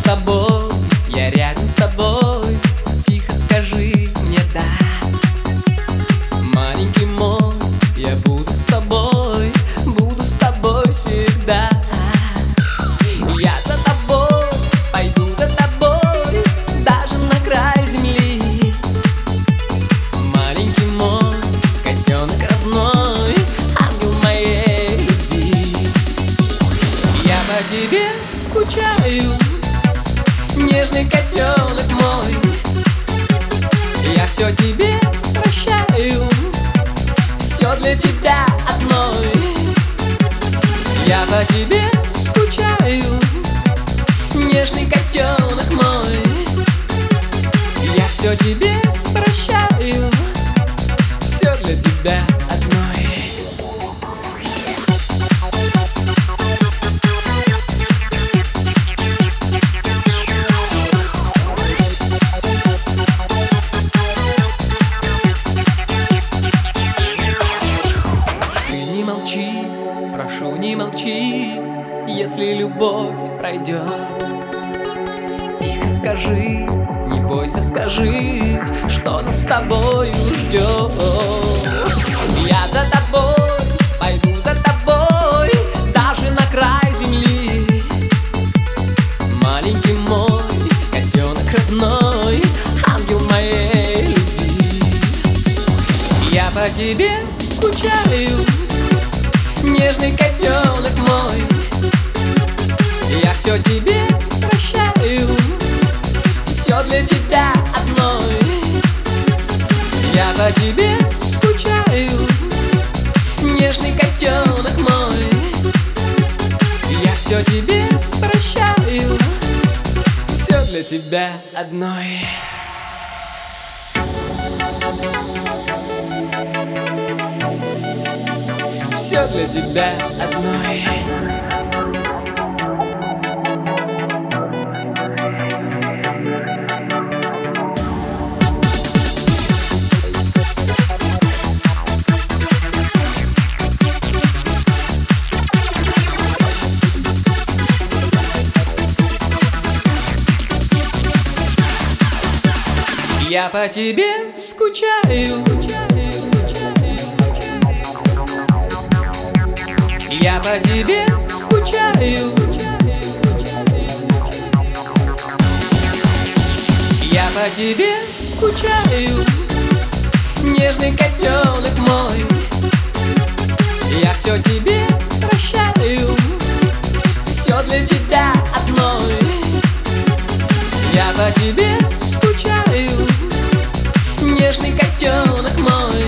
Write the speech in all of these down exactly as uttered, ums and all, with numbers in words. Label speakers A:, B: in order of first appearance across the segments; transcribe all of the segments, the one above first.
A: тобой, я рядом с тобой. Тихо скажи мне да. Маленький мой, я буду с тобой, буду с тобой всегда. Я за тобой, пойду за тобой, даже на край земли. Маленький мой, котенок родной, ангел моей любви. Я по тебе скучаю, нежный котенок мой. Я все тебе прощаю, все для тебя одной. Я по тебе скучаю, нежный котенок мой. Я все тебе прощаю, все для тебя одной. Прошу, не молчи, если любовь пройдет. Тихо скажи, не бойся, скажи, что нас с тобою ждет. Я за тобой, пойду за тобой, даже на край земли. Маленький мой, котенок родной, ангел моей любви. Я по тебе скучаю, нежный котенок мой. Я все тебе прощаю, все для тебя одной. Я по тебе скучаю, нежный котенок мой. Я все тебе прощаю, все для тебя одной. Все для тебя одной. Я по тебе скучаю, я по тебе скучаю. Я по тебе скучаю, нежный котенок мой. Я все тебе прощаю, все для тебя одной. Я по тебе скучаю, нежный котенок мой.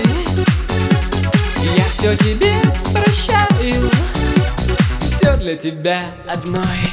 A: Я все тебе прощаю, все для тебя одной.